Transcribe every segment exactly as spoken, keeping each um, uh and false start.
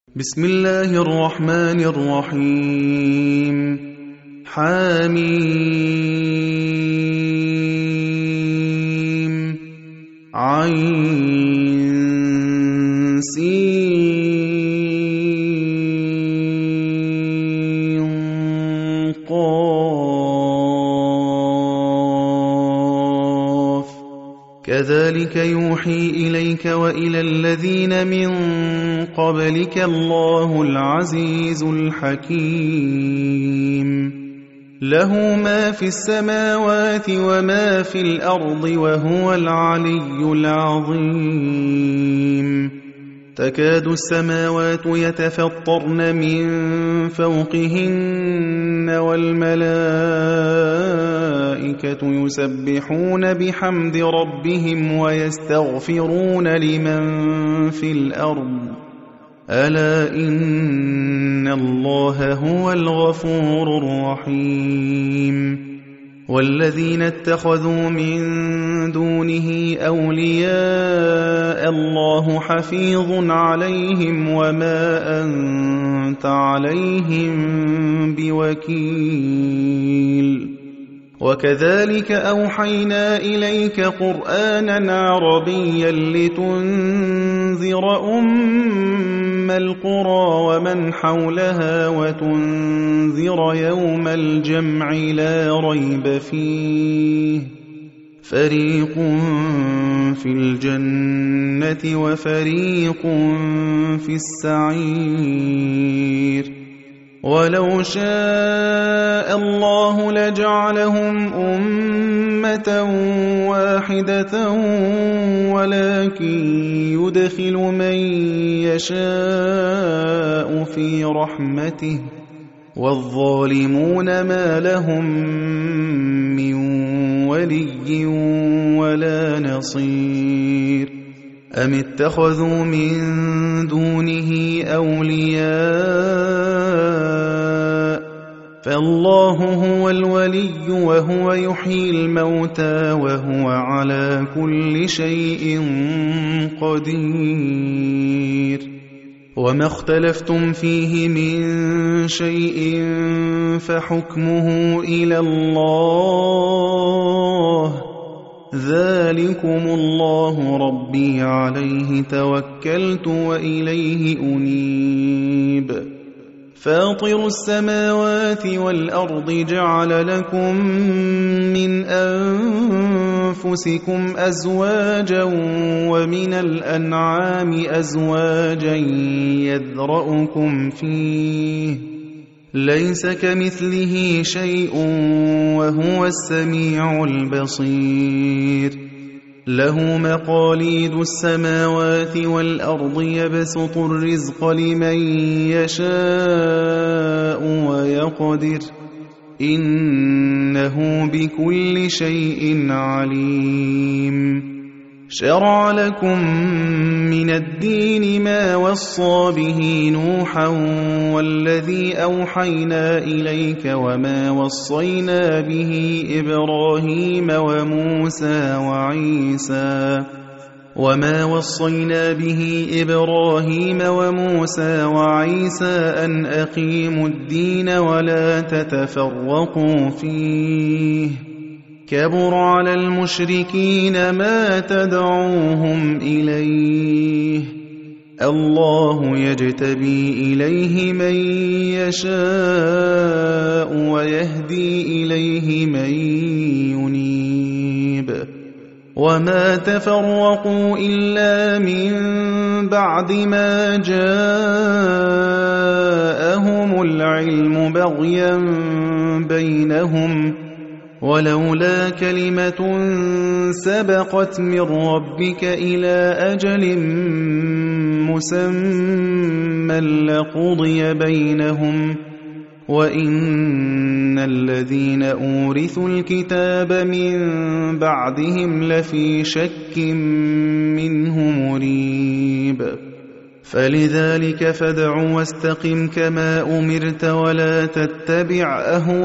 بسم الله الرحمن الرحيم حميم عين سين قاف كذلك يوحي إليك وإلى الذين من قبلك الله العزيز الحكيم له ما في السماوات وما في الأرض وهو العلي العظيم تكاد السماوات يتفطرن من فوقهن والملائكة يسبحون بحمد ربهم ويستغفرون لمن في الأرض ألا إن الله هو الغفور الرحيم والذين اتخذوا من دونه أولياء الله حفيظ عليهم وما أنت عليهم بوكيل وكذلك أوحينا إليك قرآنا عربيا لتنذر أم القرى ومن حولها وتنذر يوم الجمع لا ريب فيه فريق في الجنة وفريق في السعير ولو شاء الله لجعلهم أمة واحدة ولكن يدخل من يشاء في رحمته والظالمون ما لهم من ولي ولا نصير أم اتخذوا من دونه أولياء فالله هو الولي وهو يحيي الموتى وهو على كل شيء قدير وما اختلفتم فيه من شيء فحكمه إلى الله ذلكم الله ربي عليه توكلت وإليه أنيب فاطر السماوات والأرض جعل لكم من أنفسكم أزواجا ومن الأنعام أزواجا يذرأكم فيه ليس كمثله شيء وهو السميع البصير له مقاليد السماوات والأرض يبسط الرزق لمن يشاء ويقدر إنه بكل شيء عليم شرع لكم من الدين ما وصى به نوحا والذي أوحينا إليك وما وصينا به إبراهيم وموسى وعيسى وما وصينا به إبراهيم وموسى وعيسى أن أقيموا الدين ولا تتفرقوا فيه كبر على المشركين ما تدعوهم إليه الله يجتبي إليه من يشاء ويهدي إليه من ينيب وما تفرقوا إلا من بعد ما جاءهم العلم بغيا بينهم ولولا كلمة سبقت من ربك إلى أجل مسمى لقضي بينهم وإن الذين أورثوا الكتاب من بعدهم لفي شك منه مريب فلذلك فادع واستقم كما أمرت ولا تتبع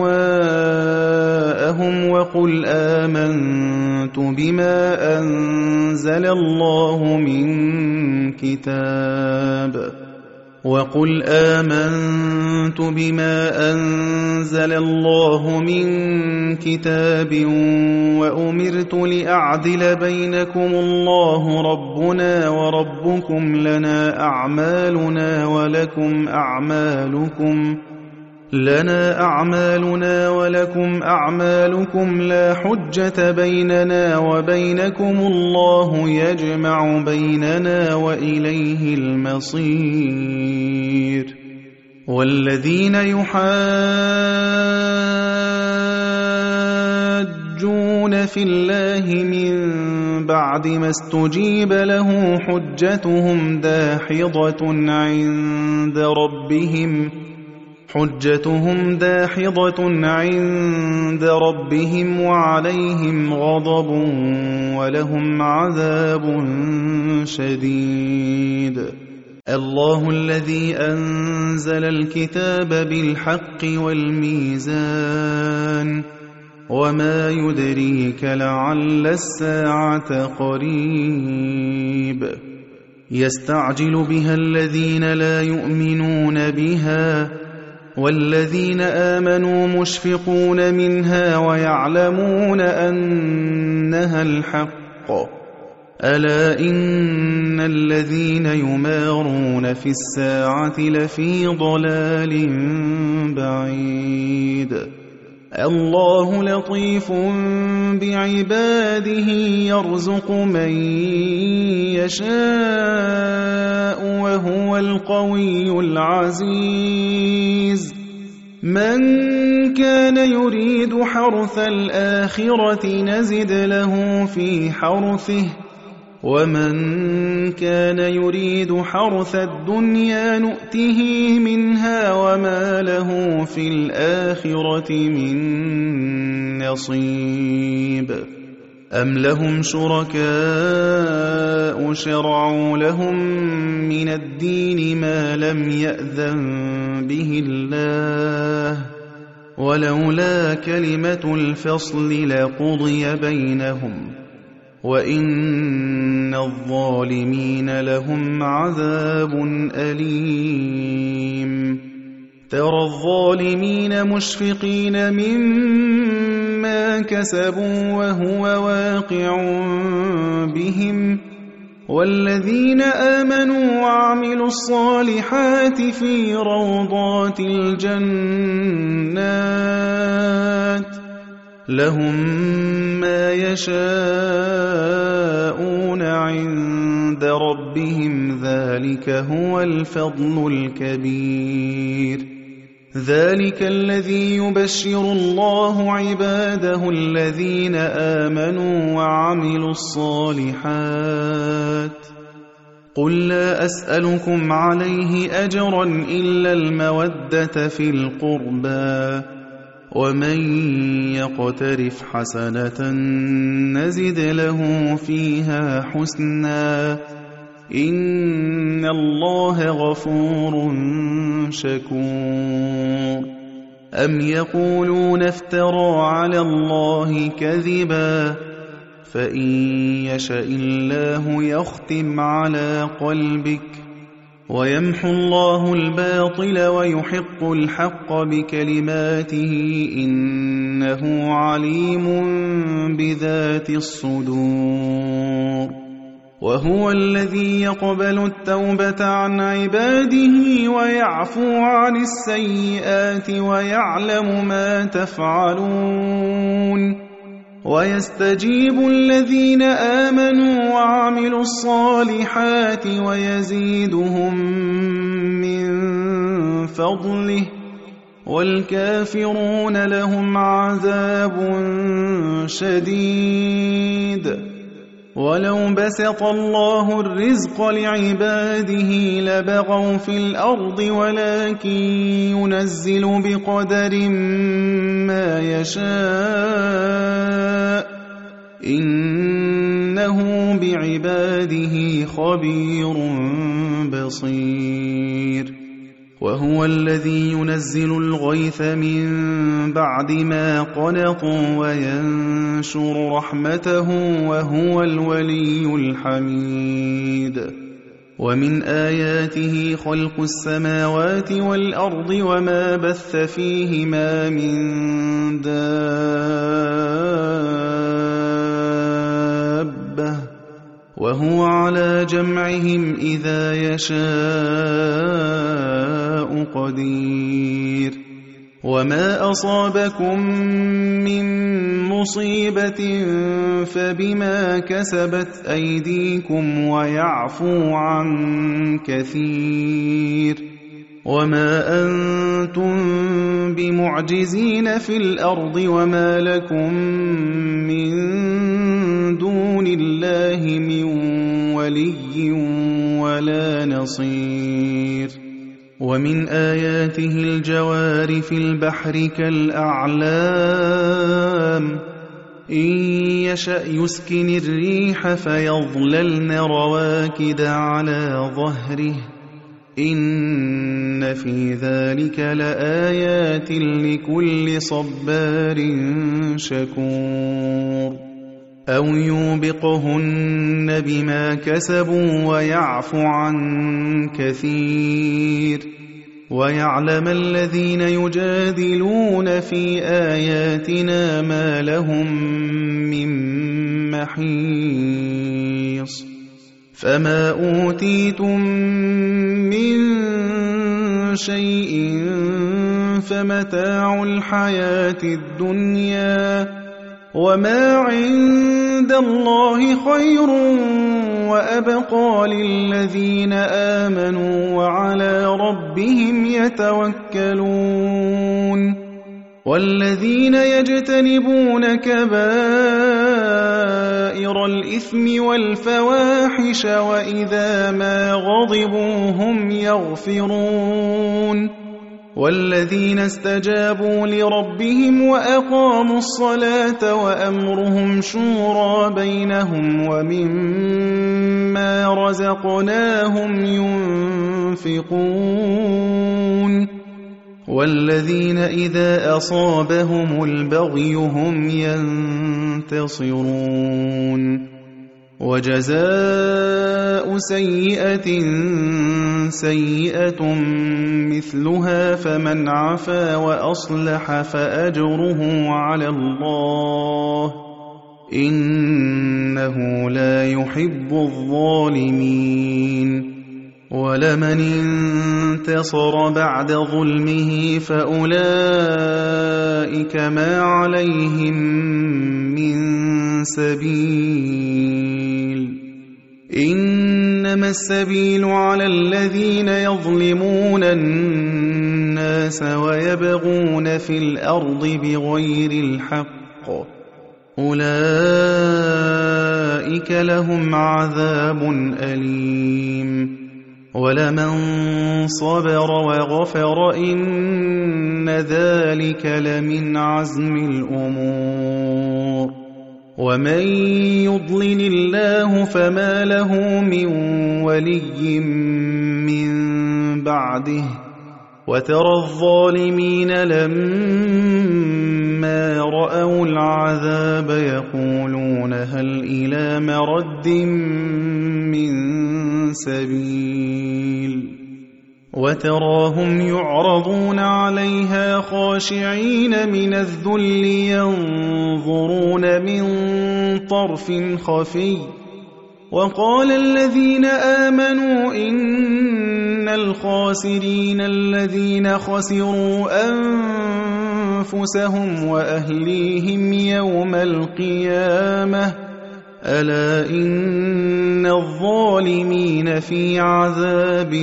أهواءهم وقل آمنت بما أنزل الله من كتاب وقل آمنت بما أنزل الله من كتاب وأمرت لأعدل بينكم الله ربنا وربكم لنا أعمالنا ولكم أعمالكم لنا أعمالنا ولكم أعمالكم لا حجة بيننا وبينكم الله يجمع بيننا وإليه المصير والذين يحاجون في الله من بعد ما استجيب له حجتهم داحضة عند ربهم حجتهم داحضة عند ربهم وعليهم غضب ولهم عذاب شديد الله الذي أنزل الكتاب بالحق والميزان وما يدريك لعل الساعة قريب يستعجل بها الذين لا يؤمنون بها والذين آمنوا مشفقون منها ويعلمون أنها الحق ألا إن الذين يمارون في الساعة لفي ضلال بعيد الله لطيف بعباده يرزق من يشاء وهو القوي العزيز من كان يريد حرث الآخرة نزد له في حرثه ومن كان يريد حرث الدنيا نؤته منها وما له في الآخرة من نصيب أم لهم شركاء شرعوا لهم من الدين ما لم يأذن به الله ولولا كلمة الفصل لقضي بينهم وإن الظالمين لهم عذاب أليم ترى الظالمين مشفقين مما كسبوا وهو واقع بهم والذين آمنوا وعملوا الصالحات في روضات الجنات لهم ما يشاءون عند ربهم ذلك هو الفضل الكبير ذلك الذي يبشر الله عباده الذين آمنوا وعملوا الصالحات قل لا أسألكم عليه أجرا إلا المودة في القربى ومن يقترف حسنة نزد له فيها حسنا إن الله غفور شكور أم يقولون افترى على الله كذبا فإن يشأ الله يختم على قلبك ويمحو الله الباطل ويحق الحق بكلماته إنه عليم بذات الصدور وهو الذي يقبل التوبة عن عباده ويعفو عن السيئات ويعلم ما تفعلون ويستجيب الذين آمنوا وعملوا الصالحات ويزيدهم من فضله والكافرون لهم عذاب شديد ولو بسط الله الرزق لعباده لبغوا في الأرض ولكن ينزل بقدر ما يشاء إنه بعباده خبير بصير وهو الذي ينزل الغيث من بعد ما قنطوا وينشر رحمته وهو الولي الحميد ومن آياته خلق السماوات والأرض وما بث فيهما من دابة وهو على جمعهم إذا يشاء قدير وما أصابكم من مصيبة فبما كسبت أيديكم ويعفو عن كثير وما أنتم بمعجزين في الأرض وما لكم من دون الله من ولي ولا نصير ومن آياته الجوار في البحر كالأعلام إن يشأ يسكن الريح فيظللن رواكد على ظهره إن في ذلك لآيات لكل صبار شكور أو يوبقهن بما كسبوا ويعفو عن كثير ويعلم الذين يجادلون في آياتنا ما لهم من محيص فما أوتيتم من شيء فمتاع الحياة الدنيا وما عند الله خير وأبقى للذين آمنوا وعلى ربهم يتوكلون والذين يجتنبون كبائر الإثم والفواحش وإذا ما غضبوا هم يغفرون والذين استجابوا لربهم وأقاموا الصلاة وأمرهم شورى بينهم ومما رزقناهم ينفقون والذين إذا أصابهم البغي هم ينتصرون وجزاء سيئة سيئة مثلها فمن عفا وأصلح فأجره على الله إنه لا يحب الظالمين ولمن انتصر بعد ظلمه فأولئك ما عليهم من سبيل إنما السبيل على الذين يظلمون الناس ويبغون في الأرض بغير الحق أولئك لهم عذاب أليم ولمن صبر وغفر إن ذلك لمن عزم الأمور ومن يضلل الله فما له من ولي من بعده وترى الظالمين لما رأوا العذاب يقولون هل إلى مرد من سبيل وتراهم يعرضون عليها خاشعين من الذل ينظرون من طرف خفي وقال الذين آمنوا إن الخاسرين الذين خسروا أنفسهم وأهليهم يوم القيامة ألا إن الظالمين في عذاب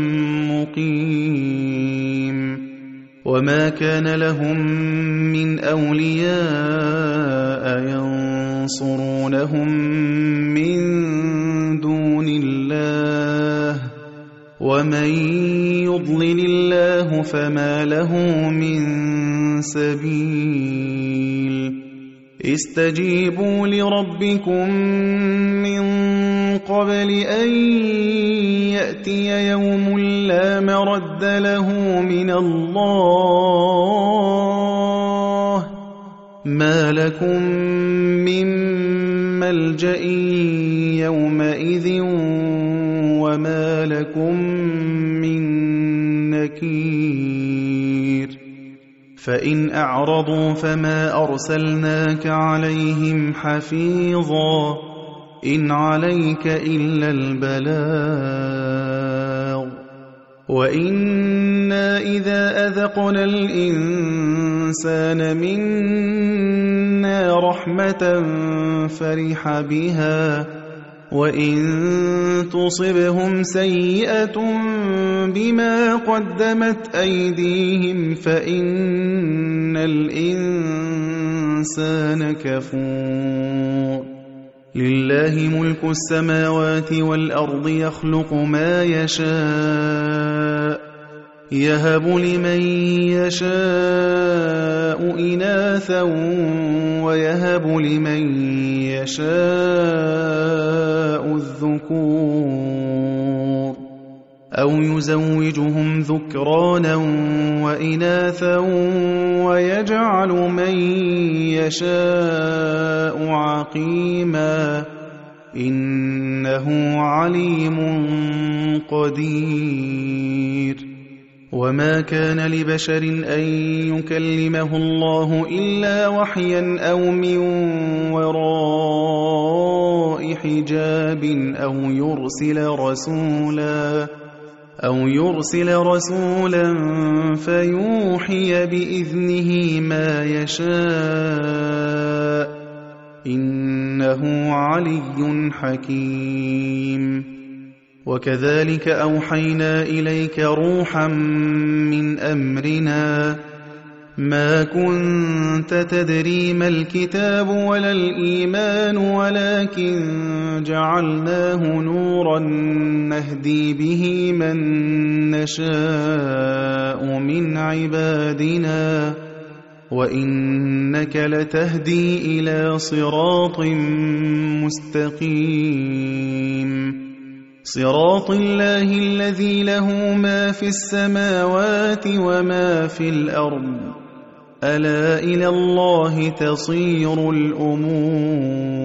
مقيم وما كان لهم من أولياء ينصرونهم من دون الله ومن يضلل الله فما له من سبيل استجيبوا لربكم من قبل أن يأتي يوم لا مرد له من الله ما لكم من ملجأ يومئذ وما لكم من نكير فإن أعرضوا فما أرسلناك عليهم حفيظا إن عليك إلا البلاغ وإنا إذا أذقنا الإنسان منا رحمة فرح بها وإن تصبهم سيئة بما قدمت أيديهم فإن الإنسان كفور لله ملك السماوات والأرض يخلق ما يشاء يهب لمن يشاء إناثا ويهب لمن يشاء الذكور أو يزوجهم ذكرانا وإناثا ويجعل من يشاء عقيما إنه عليم قدير وما كان لبشر أن يكلمه الله إلا وحيا أو من وراء حجاب أو يرسل رسولا أو يرسل رسولا فيوحي بإذنه ما يشاء إنه علي حكيم وكذلك أوحينا إليك روحا من أمرنا ما كنت تدري ما الكتاب ولا الإيمان ولكن جعلناه نورا نهدي به من نشاء من عبادنا وإنك لتهدي إلى صراط مستقيم صراط الله الذي له ما في السماوات وما في الأرض ألا إلى الله تصير الأمور